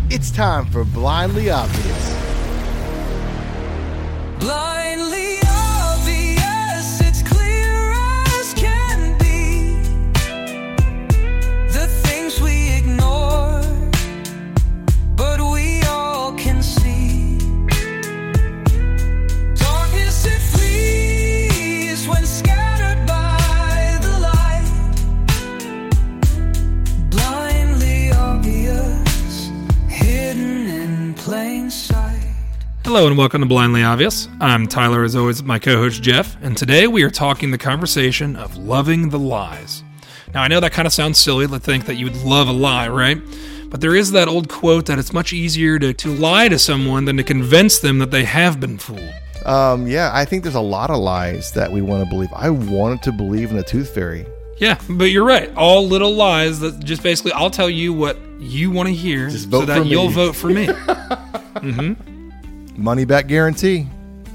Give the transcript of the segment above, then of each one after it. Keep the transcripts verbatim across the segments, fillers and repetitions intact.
It's time for Blindly Obvious. Blindly obvious, it's clear as can be. The things we ignore, but we all can see. Darkness it flees when scattered by the light. Blindly obvious, hidden in plain sight. Hello and welcome to Blindly Obvious. I'm Tyler, as always, my co-host Jeff, and today we are talking the conversation of loving the lies. Now, I know that kind of sounds silly to think that you would love a lie, right? But there is that old quote that it's much easier to, to lie to someone than to convince them that they have been fooled. Um, yeah, I think there's a lot of lies that we want to believe. I wanted to believe in the tooth fairy. Yeah, but you're right. All little lies that just basically, I'll tell you what you want to hear Just vote so that for me. you'll vote for me. mm-hmm. Money back guarantee.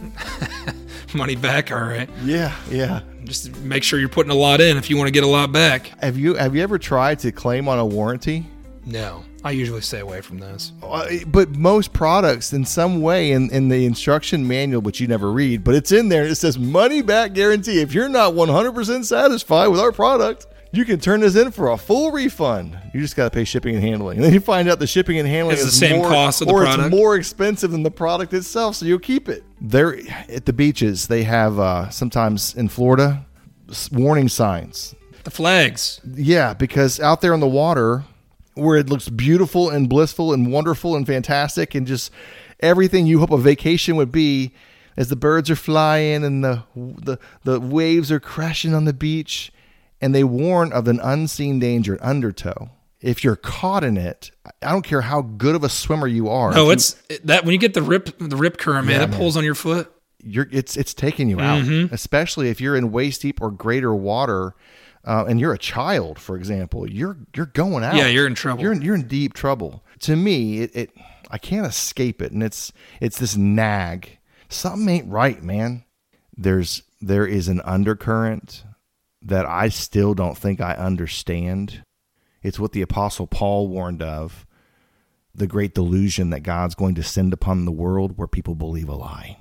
Money back, all right. Yeah, yeah. Just make sure you're putting a lot in if you want to get a lot back. Have you have you ever tried to claim on a warranty? No, I usually stay away from those. Uh, But most products, in some way, in, in the instruction manual, which you never read, but it's in there, it says money back guarantee. If you're not one hundred percent satisfied with our product, you can turn this in for a full refund. You just got to pay shipping and handling. And then you find out the shipping and handling It's is the same more, cost of the or product. it's more expensive than the product itself, so you'll keep it. There, at the beaches, they have, uh, sometimes in Florida, s- warning signs. The flags. Yeah, because out there on the water, where it looks beautiful and blissful and wonderful and fantastic and just everything you hope a vacation would be, as the birds are flying and the the, the waves are crashing on the beach, and they warn of an unseen danger, an undertow. If you're caught in it, I don't care how good of a swimmer you are. No, if it's it, that when you get the rip the rip current, man, Yeah, it man. pulls on your foot. you're it's it's taking you out, Mhm. especially if you're in waist deep or greater water, uh, and you're a child, for example. You're you're going out. Yeah, you're in trouble. You're in, you're in deep trouble. To me, it, it I can't escape it, and it's it's this nag. Something ain't right, man. There's there is an undercurrent that I still don't think I understand. It's what the Apostle Paul warned of, the great delusion that God's going to send upon the world where people believe a lie.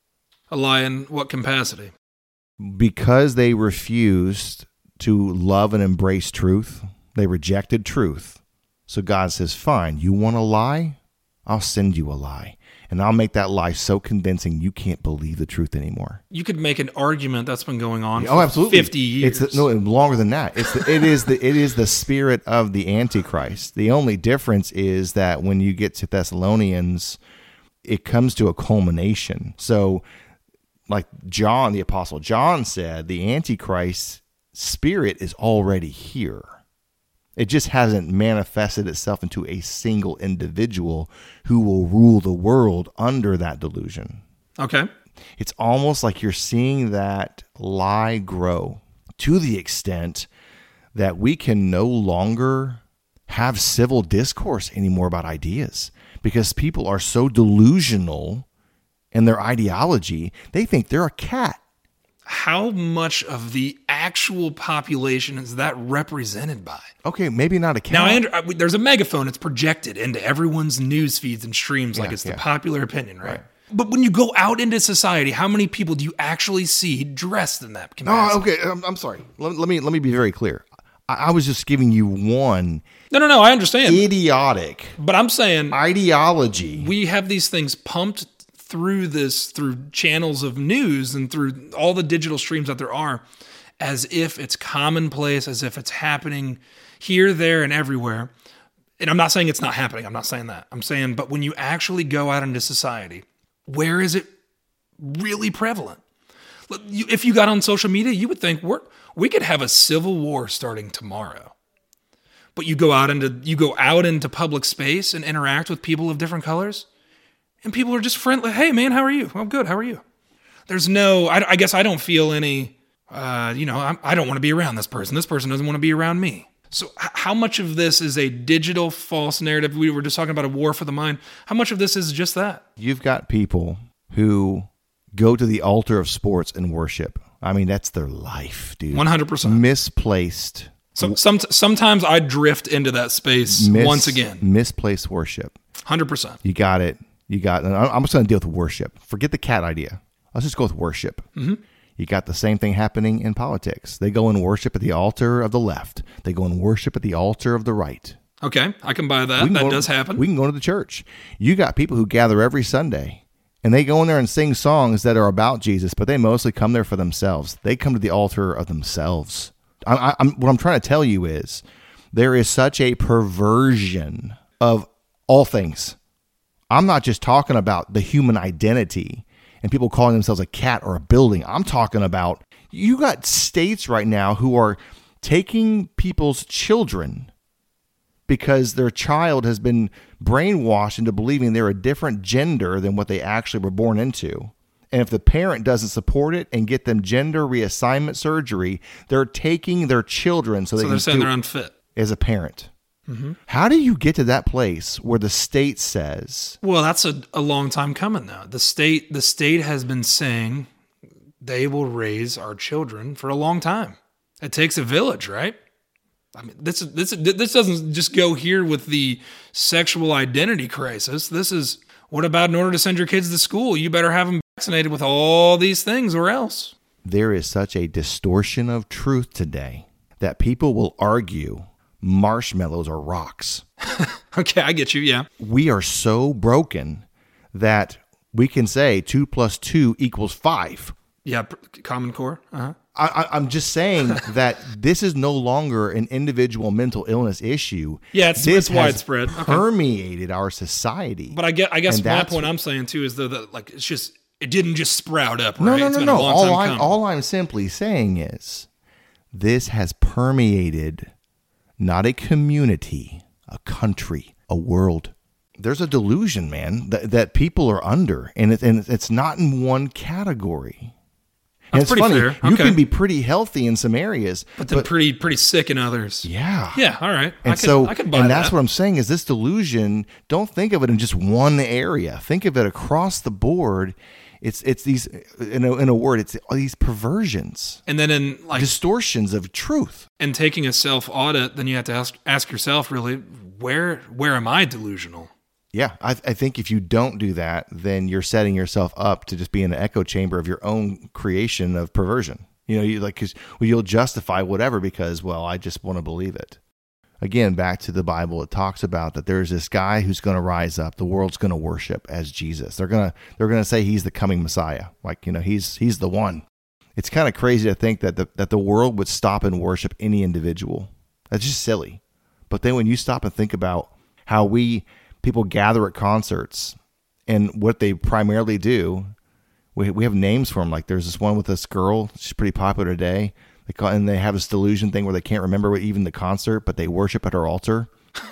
A lie in what capacity? Because they refused to love and embrace truth, they rejected truth. So God says, fine, you want a lie? I'll send you a lie. And I'll make that lie so convincing you can't believe the truth anymore. You could make an argument that's been going on Oh, for absolutely. fifty years. It's the, no, longer than that. It's the, it is the it is the spirit of the Antichrist. The only difference is that when you get to Thessalonians, it comes to a culmination. So, like John, the Apostle John said, the Antichrist spirit is already here. It just hasn't manifested itself into a single individual who will rule the world under that delusion. Okay. It's almost like you're seeing that lie grow to the extent that we can no longer have civil discourse anymore about ideas because people are so delusional in their ideology. They think they're a cat. How much of the actual population is that represented by? Okay, maybe not a cat. Now, I under, I- there's a megaphone. It's projected into everyone's news feeds and streams like Yeah, it's yeah. the popular opinion, right? Right. But when you go out into society, how many people do you actually see dressed in that capacity? Oh, okay. I'm, I'm sorry. Let, let me let me be very clear. I, I was just giving you one No, no, no. I understand. idiotic But I'm saying ideology. we have these things pumped through this, through channels of news and through all the digital streams that there are, as if it's commonplace, as if it's happening here, there, and everywhere. And I'm not saying it's not happening. I'm not saying that. I'm saying, but when you actually go out into society, where is it really prevalent? Look, you- If you got on social media, you would think we're, we could have a civil war starting tomorrow. But you go out into you go out into public space and interact with people of different colors, and people are just friendly. Hey, man, how are you? I'm good. How are you? There's no. I, I guess I don't feel any. Uh, you know, I'm, I don't want to be around this person. This person doesn't want to be around me. So, h- how much of this is a digital false narrative? We were just talking about a war for the mind. How much of this is just that? You've got people who go to the altar of sports and worship. I mean, that's their life, dude. one hundred percent. Misplaced. So, some, sometimes I drift into that space Mis- once again. Misplaced worship. hundred percent. You got it. You got it. I'm just going to deal with worship. Forget the cat idea. Let's just go with worship. Mm-hmm. You got the same thing happening in politics. They go and worship at the altar of the left. They go and worship at the altar of the right. Okay, I can buy that. That go, does happen. We can go to the church. You got people who gather every Sunday, and they go in there and sing songs that are about Jesus, but they mostly come there for themselves. They come to the altar of themselves. I, I'm, what I'm trying to tell you is there is such a perversion of all things. I'm not just talking about the human identity and people calling themselves a cat or a building. I'm talking about you got states right now who are taking people's children because their child has been brainwashed into believing they're a different gender than what they actually were born into. And if the parent doesn't support it and get them gender reassignment surgery, they're taking their children so, so they they're can saying do they're unfit. As a parent. Mm-hmm. How do you get to that place where the state says... Well, that's a, a long time coming now. The state the state has been saying they will raise our children for a long time. It takes a village, right? I mean, this this this doesn't just go here with the sexual identity crisis. This is, what about in order to send your kids to school, you better have them vaccinated with all these things or else. There is such a distortion of truth today that people will argue marshmallows are rocks. Okay, I get you, yeah. We are so broken that we can say two plus two equals five. Yeah, Common Core. Uh-huh. I, I, I'm just saying that this is no longer an individual mental illness issue. Yeah, it's, this it's widespread. Has permeated okay. our society. But I get, I guess and my point I'm saying too is though that like it's just it didn't just sprout up. Right? No, no, it's no, been no. A long all time I'm coming. all I'm simply saying is this has permeated not a community, a country, a world. There's a delusion, man, that, that people are under, and, it, and it's not in one category. And That's it's pretty funny. fair. You Okay. can be pretty healthy in some areas, but then but pretty pretty sick in others. yeah, Yeah, all right. And I could, so, I could buy and that's that. what I'm saying is this delusion. Don't think of it in just one area. Think of it across the board. It's it's these in a, in a word. It's these perversions, And then in like distortions of truth. and taking a self audit, then you have to ask ask yourself really where where am I delusional? Yeah, I, I think if you don't do that, then you're setting yourself up to just be in an echo chamber of your own creation of perversion. You know, you like because well, you'll justify whatever because well, I just want to believe it. Again, back to the Bible, it talks about that there's this guy who's going to rise up. The world's going to worship as Jesus. They're gonna they're gonna say he's the coming Messiah. Like you know, he's he's the one. It's kind of crazy to think that the that the world would stop and worship any individual. That's just silly. But then when you stop and think about how we people gather at concerts and what they primarily do, we we have names for them. Like there's this one with this girl. She's pretty popular today. They call, and they have this delusion thing where they can't remember what, even the concert, but they worship at her altar.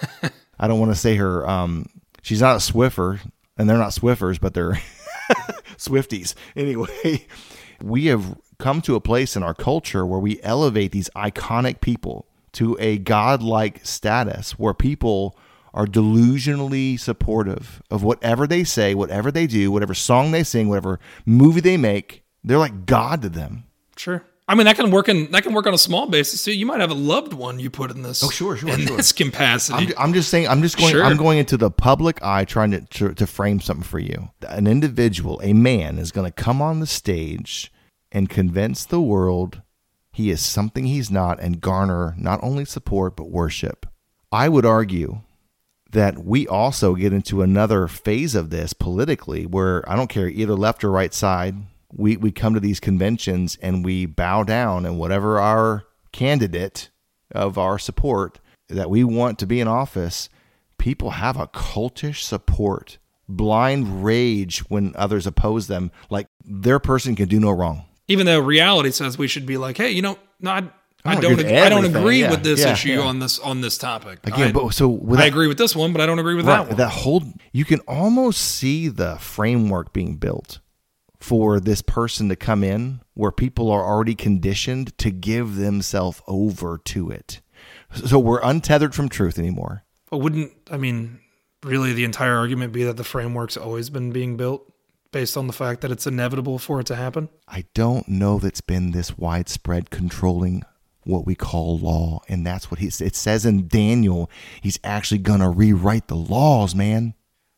I don't want to say her. Um, she's not a Swiffer, and they're not Swiffers, but they're Swifties. Anyway, we have come to a place in our culture where we elevate these iconic people to a godlike status where people are delusionally supportive of whatever they say, whatever they do, whatever song they sing, whatever movie they make. They're like God to them. Sure. I mean, that can work in that can work on a small basis too. You might have a loved one you put in this. Oh, sure, sure, in sure. this capacity. I'm, I'm just saying. I'm just going. Sure. I'm going into the public eye, trying to, to to frame something for you. An individual, a man, is going to come on the stage and convince the world he is something he's not, and garner not only support but worship. I would argue that we also get into another phase of this politically, where I don't care either left or right side. We we come to these conventions and we bow down, and whatever our candidate of our support that we want to be in office, people have a cultish support, blind rage when others oppose them, like their person can do no wrong. Even though reality says we should be like, hey, you know, no, I, I I don't don't, agree with ag- I don't everything. agree Yeah, with this yeah, issue yeah. on this on this topic. Again, I, but so with I that- agree with this one, but I don't agree with right, that one. that whole you can almost see the framework being built for this person to come in where people are already conditioned to give themselves over to it. So we're untethered from truth anymore. But wouldn't, I mean, really the entire argument be that the framework's always been being built based on the fact that it's inevitable for it to happen? I don't know that's been this widespread controlling what we call law. And that's what he, it says in Daniel. He's actually going to rewrite the laws, man.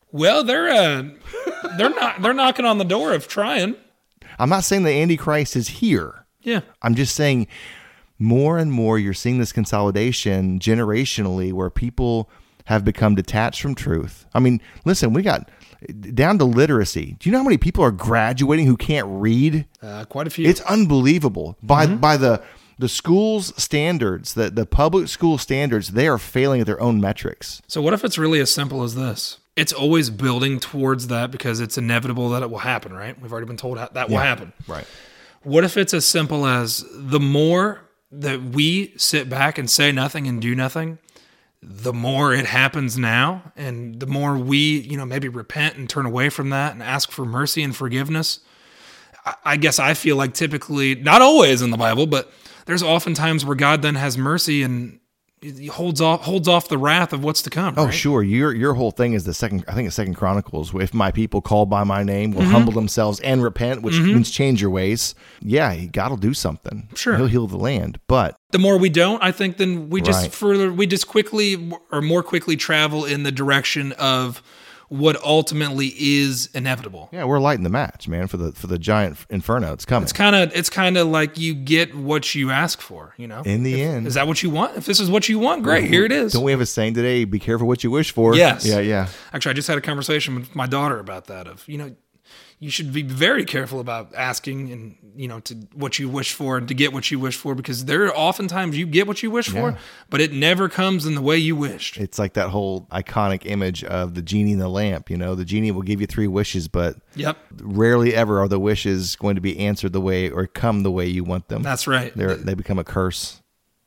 Well, they're uh, they're not they're knocking on the door of trying. I'm not saying the Antichrist is here. Yeah. I'm just saying more and more you're seeing this consolidation generationally where people have become detached from truth. I mean, listen, we got down to literacy. Do you know how many people are graduating who can't read? Uh, quite a few. It's unbelievable. By mm-hmm. by the the school's standards, the, the public school standards, they are failing at their own metrics. So what if it's really as simple as this? It's always building towards that because it's inevitable that it will happen, right? We've already been told that will yeah, happen. Right. What if it's as simple as the more that we sit back and say nothing and do nothing, the more it happens now, and the more we, you know, maybe repent and turn away from that and ask for mercy and forgiveness. I, I guess I feel like typically, not always in the Bible, but there's often times where God then has mercy and he holds off holds off the wrath of what's to come. Oh, right? sure. Your your whole thing is the second. I think it's Second Chronicles. If my people called by my name will mm-hmm. humble themselves and repent, which mm-hmm. means change your ways. Yeah, God will do something. Sure, He'll heal the land. But the more we don't, I think, then we just right. further we just quickly or more quickly travel in the direction of what ultimately is inevitable. Yeah, we're lighting the match, man, for the for the giant inferno. It's coming. It's kind of it's kind of like you get what you ask for, you know? In the if, end. Is that what you want? If this is what you want, great, here it is. Don't we have a saying today, be careful what you wish for? Yes. Yeah, yeah. Actually, I just had a conversation with my daughter about that of, you know, you should be very careful about asking and, you know, to what you wish for and to get what you wish for, because there are oftentimes you get what you wish Yeah. for, but it never comes in the way you wished. It's like that whole iconic image of the genie in the lamp. You know, the genie will give you three wishes, but Yep. rarely ever are the wishes going to be answered the way or come the way you want them. That's right. They're, they become a curse.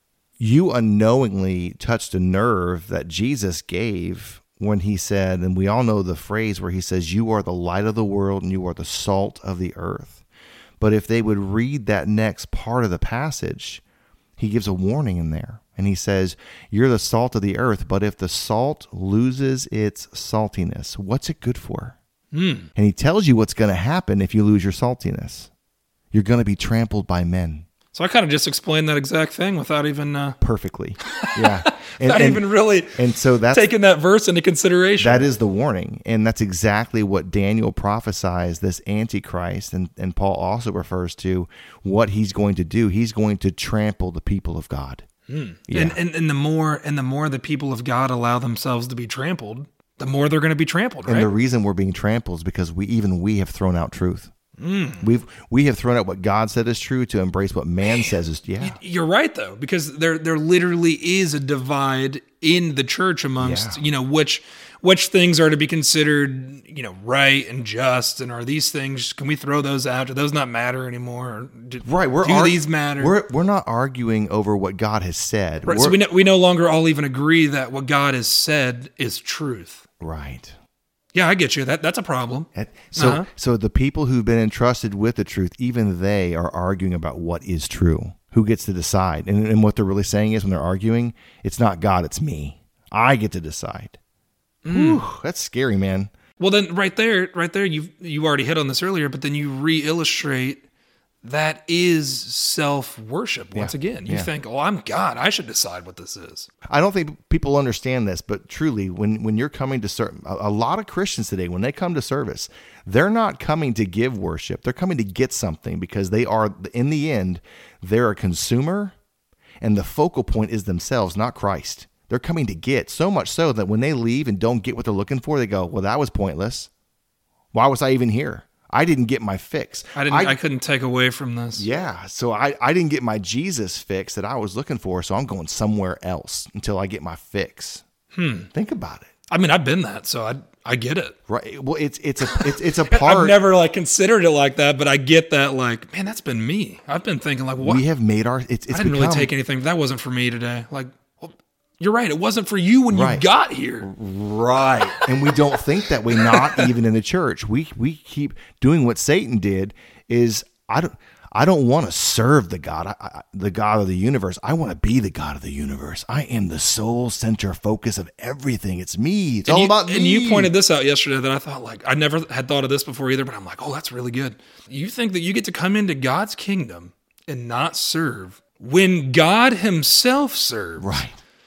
You unknowingly touched a nerve that Jesus gave when he said, and we all know the phrase where he says, you are the light of the world and you are the salt of the earth. But if they would read that next part of the passage, he gives a warning in there. And he says, you're the salt of the earth, but if the salt loses its saltiness, what's it good for? Mm. And he tells you what's going to happen if you lose your saltiness. You're going to be trampled by men. So I kind of just explained that exact thing without even uh, perfectly. Yeah. And, not and, even really and so that's, taking that verse into consideration. That is the warning. And that's exactly what Daniel prophesies, this Antichrist. And, and Paul also refers to what he's going to do. He's going to trample the people of God. Mm. Yeah. And, and and the more and the more the people of God allow themselves to be trampled, the more they're going to be trampled, right? And the reason we're being trampled is because we even we have thrown out truth. Mm. We've we have thrown out what God said is true to embrace what man, man says is yeah. You're right though, because there there literally is a divide in the church amongst yeah. you know which which things are to be considered you know right and just, and are these things, can we throw those out? Do those not matter anymore? Or do, right, we're do ar- these matter? We're we're not arguing over what God has said. Right, so we no, we no longer all even agree that what God has said is truth. Right. Yeah, I get you. That that's a problem. So, uh-huh. so the people who've been entrusted with the truth, even they are arguing about what is true. Who gets to decide? And, and what they're really saying is, when they're arguing, it's not God, it's me. I get to decide. Mm. Whew, that's scary, man. Well, then, right there, right there, you you already hit on this earlier, but then you re-illustrate that is self-worship once yeah. again. You yeah. think, oh, I'm God, I should decide what this is. I don't think people understand this, but truly, when, when you're coming to serve, a, a lot of Christians today, when they come to service, they're not coming to give worship. They're coming to get something, because they are, in the end, they're a consumer, and the focal point is themselves, not Christ. They're coming to get, so much so that when they leave and don't get what they're looking for, they go, well, that was pointless. Why was I even here? I didn't get my fix. I didn't. I, I couldn't take away from this. Yeah, so I, I didn't get my Jesus fix that I was looking for, so I'm going somewhere else until I get my fix. Hmm. Think about it. I mean, I've been that, so I I get it. Right. Well, it's it's a it's it's a part. I've never like considered it like that, but I get that. Like, man, that's been me. I've been thinking like, what? We have made our. It's, it's I didn't become, really take anything. That wasn't for me today. Like. You're right. It wasn't for you when right. you got here. Right. And we don't think that way, not even in the church. We we keep doing what Satan did is I don't I don't want to serve the God, I, I, the God of the universe. I want to be the God of the universe. I am the sole center focus of everything. It's me. It's and all you, about me. And you pointed this out yesterday that I thought like, I never had thought of this before either, but I'm like, oh, that's really good. You think that you get to come into God's kingdom and not serve when God himself serves. Right.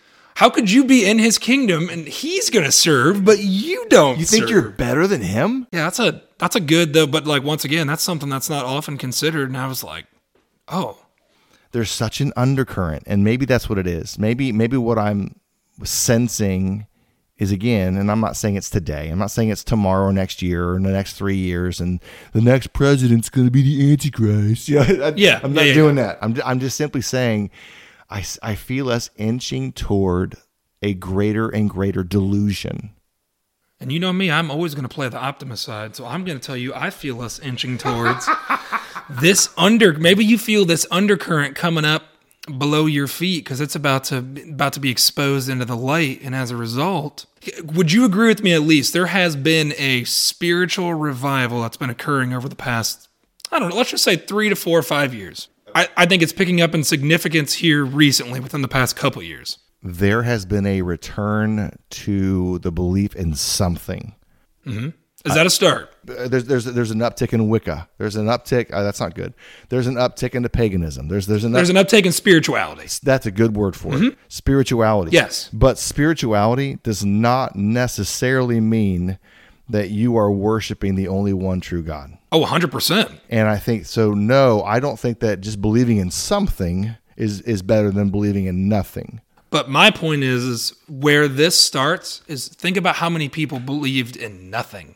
How could you be in his kingdom and he's going to serve, but you don't You think serve? you're better than him? Yeah, that's a that's a good though, but like once again, that's something that's not often considered. And I was like, oh, There's such an undercurrent, and maybe that's what it is. Maybe maybe what I'm sensing is, again, and I'm not saying it's today. I'm not saying it's tomorrow or next year or in the next three years, and the next president's going to be the Antichrist. Yeah, I, Yeah, I'm not yeah, yeah, doing that. I'm I'm just simply saying, I s- I feel us inching toward a greater and greater delusion. and you know me, I'm always going to play the optimist side. So I'm going to tell you, I feel us inching towards this under. Maybe you feel this undercurrent coming up below your feet because it's about to about to be exposed into the light, and as a result, would you agree with me? At least there has been a spiritual revival that's been occurring over the past, I don't know, let's just say three to four or five years. I, I think it's picking up in significance here recently, within the past couple of years. There has been a return to the belief in something. Is that a start? Uh, There's there's there's an uptick in Wicca. There's an uptick. Uh, that's not good. There's an uptick into paganism. There's there's an There's an uptake in spirituality. that's a good word for it. Spirituality. Yes. But spirituality does not necessarily mean that you are worshiping the only one true God. Oh, one hundred percent. And I think so. No, I don't think that just believing in something is is better than believing in nothing. But my point is, is where this starts is think about how many people believed in nothing.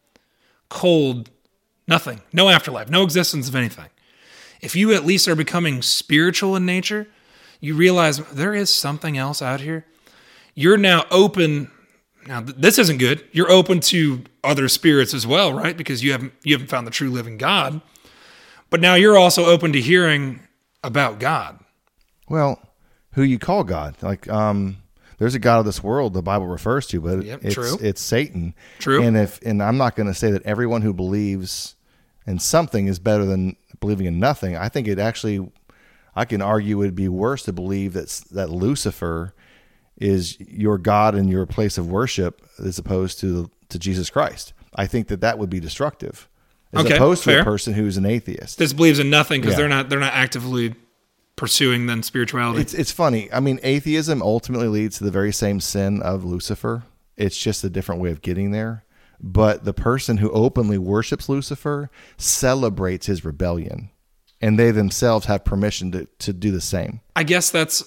Cold, nothing, no afterlife, no existence of anything. If you at least are becoming spiritual in nature, you realize there is something else out here. You're now open. Now, th- this isn't good. You're open to other spirits as well, right? Because you haven't you haven't found the true living God. But now you're also open to hearing about God. Well, who you call God? Like, um, there's a God of this world the Bible refers to, but Yep, it's true. it's Satan. True. And if and I'm not going to say that everyone who believes in something is better than believing in nothing. I think it actually, I can argue, it'd be worse to believe that that Lucifer is your God and your place of worship as opposed to to Jesus Christ. I think that that would be destructive, as Okay, opposed to fair. a person who's an atheist. This believes in nothing because Yeah. they're not they're not actively pursuing then spirituality. It's it's funny. I mean, atheism ultimately leads to the very same sin of Lucifer. It's just a different way of getting there. But the person who openly worships Lucifer celebrates his rebellion, and they themselves have permission to, to do the same. I guess that's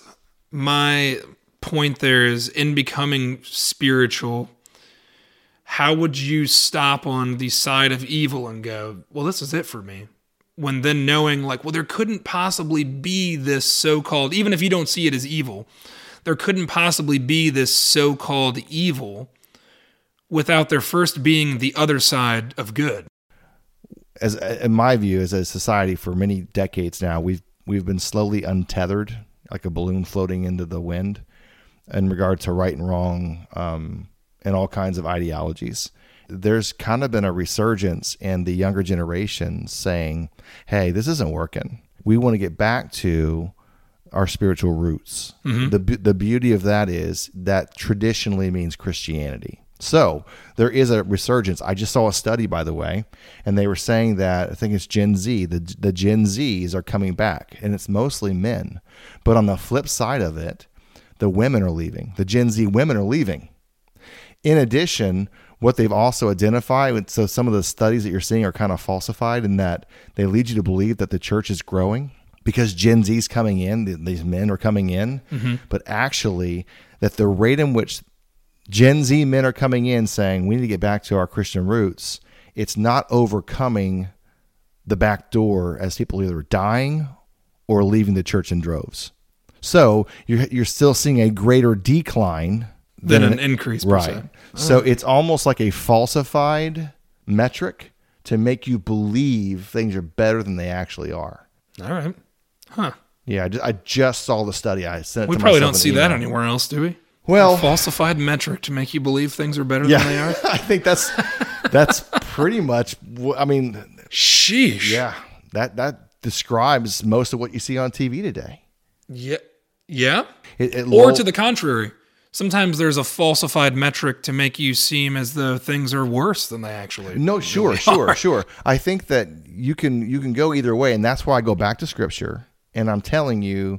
my point there is in becoming spiritual. How would you stop on the side of evil and go, well, this is it for me? When then knowing like, well, there couldn't possibly be this so-called, even if you don't see it as evil, there couldn't possibly be this so-called evil without there first being the other side of good. As in my view, as a society for many decades now, we've we've been slowly untethered, like a balloon floating into the wind, in regard to right and wrong, um, and all kinds of ideologies. There's kind of been a resurgence in the younger generation saying, hey, this isn't working. We want to get back to our spiritual roots. Mm-hmm. The the beauty of that is that traditionally means Christianity. So there is a resurgence. I just saw a study, by the way, and they were saying that, I think it's Gen Z, the, the Gen Zs are coming back, and it's mostly men. But on the flip side of it, the women are leaving. The Gen Z women are leaving. In addition, what they've also identified, so some of the studies that you're seeing are kind of falsified in that they lead you to believe that the church is growing because Gen Z's coming in, these men are coming in, Mm-hmm. but actually that the rate in which Gen Z men are coming in saying we need to get back to our Christian roots, it's not overcoming the back door as people either dying or leaving the church in droves. So you're you're still seeing a greater decline Than an increase, per right? se. So it's almost like a falsified metric to make you believe things are better than they actually are. All right. Huh. Yeah, I just, I just saw the study. I sent it We to probably myself don't in see that email. anywhere else, do we? Well, A falsified metric to make you believe things are better yeah, than they are? I think that's that's pretty much. wh- I mean, Sheesh. yeah, that that describes most of what you see on T V today. Yeah. Yeah. It, it Or lull- to the contrary, sometimes there's a falsified metric to make you seem as though things are worse than they actually No, sure, sure, sure. I think that you can you can go either way, and that's why I go back to Scripture, and I'm telling you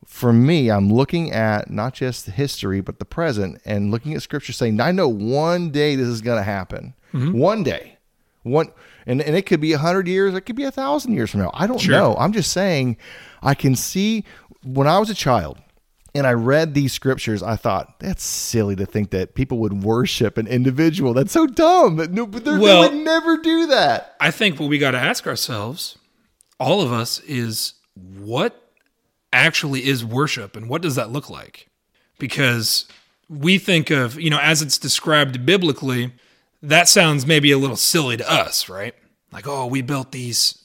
for me, I'm looking at not just the history, but the present, and looking at Scripture saying, I know one day this is going to happen. Mm-hmm. One day. One, and, and it could be a hundred years, it could be a thousand years from now. I don't Sure. know. I'm just saying, I can see when I was a child and I read these scriptures, I thought, that's silly to think that people would worship an individual. That's so dumb. No, but they're- Well- they would never do that. I think what we got to ask ourselves, all of us, is what actually is worship and what does that look like? Because we think of, you know, as it's described biblically, that sounds maybe a little silly to us, right? Like, oh, we built these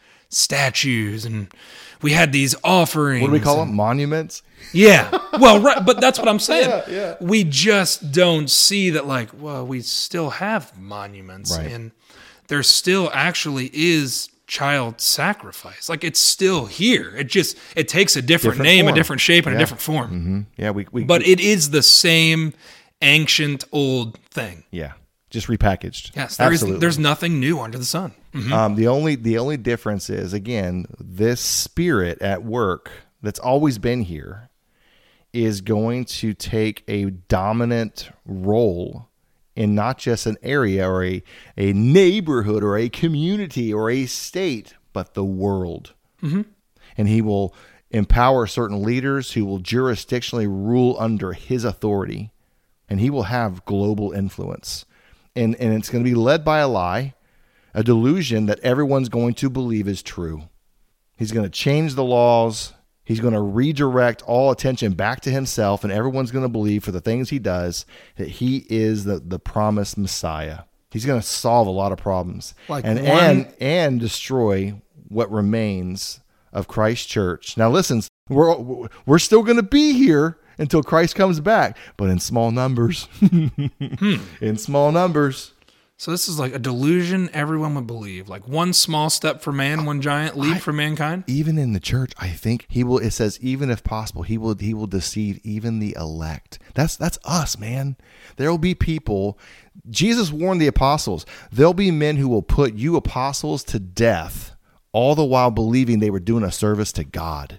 statues and we had these offerings. What do we call and- them? Monuments? Yeah. Well, right. But that's what I'm saying. Yeah, yeah. We just don't see that, like, well, we still have monuments Right. and there still actually is child sacrifice. Like, it's still here. It just, it takes a different, Different name, form. a different shape, and Yeah. a different form. Mm-hmm. Yeah, we, we But it is the same ancient old thing. yeah, just repackaged. Yes. There is, Absolutely. there's nothing new under the sun. Mhm. Um, the only the only difference is, again, this spirit at work that's always been here is going to take a dominant role in not just an area or a, a neighborhood or a community or a state, but the world. Mm-hmm. And he will empower certain leaders who will jurisdictionally rule under his authority, and he will have global influence. And, and it's going to be led by a lie, a delusion that everyone's going to believe is true. He's going to change the laws. He's going to redirect all attention back to himself, and everyone's going to believe for the things he does that he is the, the promised Messiah. He's going to solve a lot of problems Like and, one- and and destroy what remains of Christ's church. Now, listen, we're we're still going to be here until Christ comes back, but in small numbers. hmm. In small numbers. So this is like a delusion everyone would believe. Like one small step for man, one giant leap I- for mankind. Even in the church, I think he will. It says, even if possible, he will. He will deceive even the elect. That's that's us, man. There will be people. Jesus warned the apostles. There'll be men who will put you apostles to death, all the while believing they were doing a service to God.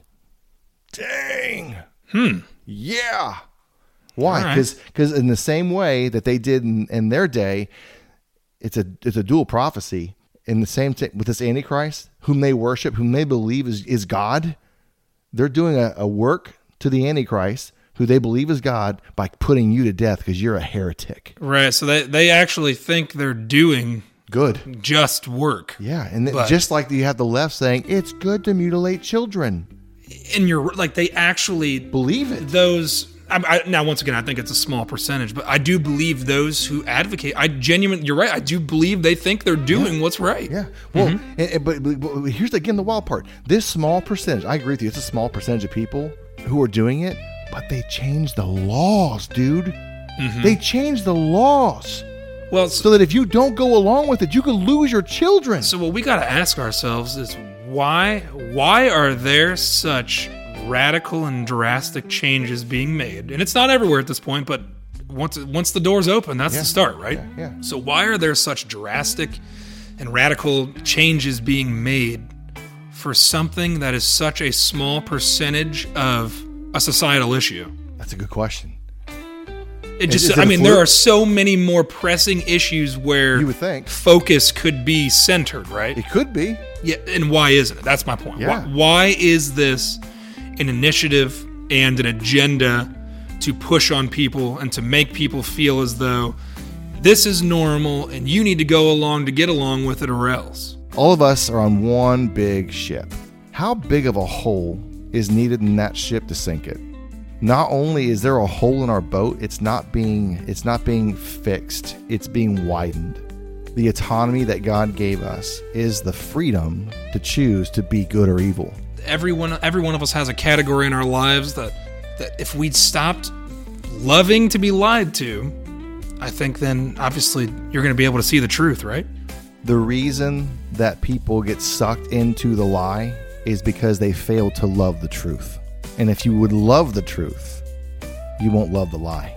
Dang. Hmm. Yeah. Why? All right. Because because in the same way that they did in, in their day, it's a it's a dual prophecy. In the same thing with this Antichrist, whom they worship, whom they believe is, is God, they're doing a, a work to the Antichrist, who they believe is God, by putting you to death because you're a heretic. Right. So they, they actually think they're doing Good. just work. Yeah, and th- But- just like you have the left saying, it's good to mutilate children. And you're like, they actually, Believe it. those, I, I, now once again, I think it's a small percentage, but I do believe those who advocate, I genuinely, you're right, I do believe they think they're doing what's right. Yeah. Well, and, and- but, but, but here's again the wild part. This small percentage, I agree with you, it's a small percentage of people who are doing it, but they changed the laws, dude. They changed the laws Well, so so, that if you don't go along with it, you could lose your children. so what we got to ask ourselves is why, why are there such radical and drastic changes being made? And it's not everywhere at this point, but once once the doors open, that's Yeah. the start, right? Yeah, yeah. So why are there such drastic and radical changes being made for something that is such a small percentage of a societal issue? That's a good question. It Is- just, is it I a mean, there fluke? are so many more pressing issues where You would think. focus could be centered, right? It could be. Yeah, and why isn't it? That's my point. Yeah. Why, why is this an initiative and an agenda to push on people and to make people feel as though this is normal and you need to go along to get along with it or else? All of us are on one big ship. How big of a hole is needed in that ship to sink it? Not only is there a hole in our boat, it's not being it's not being fixed, it's being widened. The autonomy that God gave us is the freedom to choose to be good or evil. Everyone, every one of us has a category in our lives that, that if we'd stopped loving to be lied to, I think then obviously you're going to be able to see the truth, right? The reason that people get sucked into the lie is because they fail to love the truth. And if you would love the truth, you won't love the lie.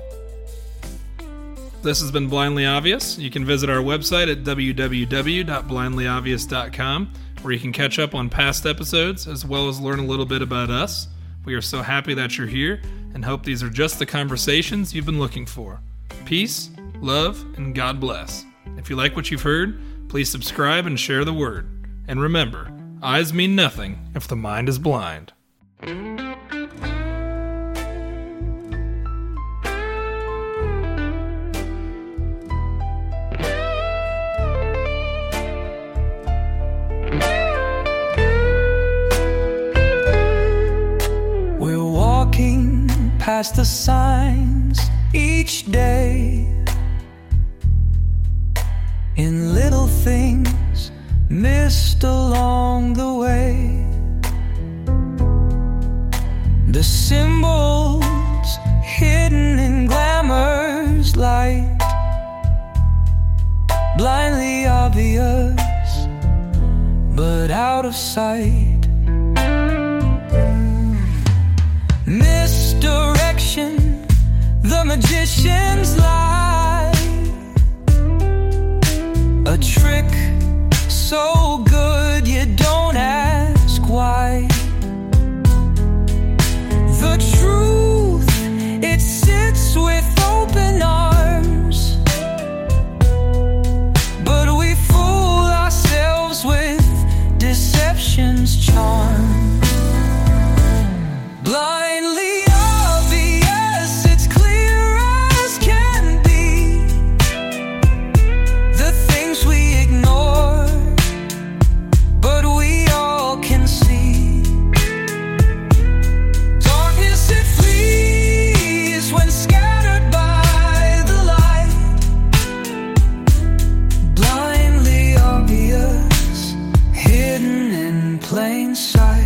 This has been Blindly Obvious. You can visit our website at w w w dot blindly obvious dot com, where you can catch up on past episodes as well as learn a little bit about us. We are so happy that you're here and hope these are just the conversations you've been looking for. Peace, love, and God bless. If you like what you've heard, please subscribe and share the word. And remember, eyes mean nothing if the mind is blind. Past the signs each day, in little things missed along the way, the symbols hidden in glamour's light, blindly obvious but out of sight. Misdirection, the magician's lie, a trick so good you don't ask why. The truth, it sits with open arms, but we fool ourselves with deception's charm. Blindly obvious, it's clear as can be, the things we ignore, but we all can see. Darkness, it flees when scattered by the light. Blindly obvious, hidden in plain sight.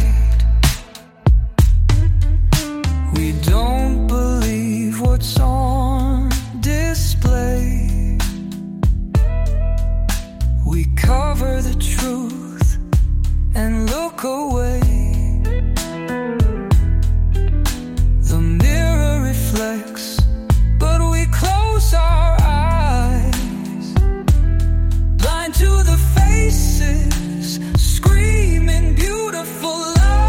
We don't believe what's on display. We cover the truth and look away. The mirror reflects, but we close our eyes, blind to the faces screaming beautiful lies.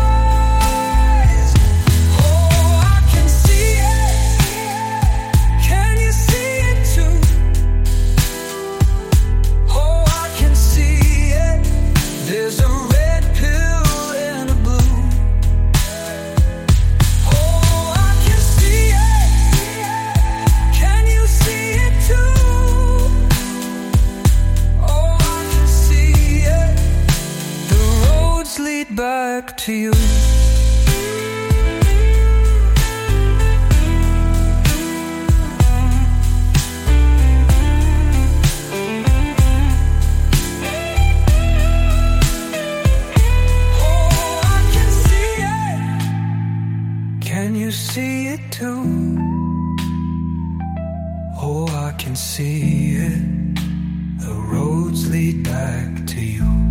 There's a red pill and a blue. Oh, I can see it. Can you see it too? Oh, I can see it. The roads lead back to you. Can you see it too? Oh, I can see it. The roads lead back to you.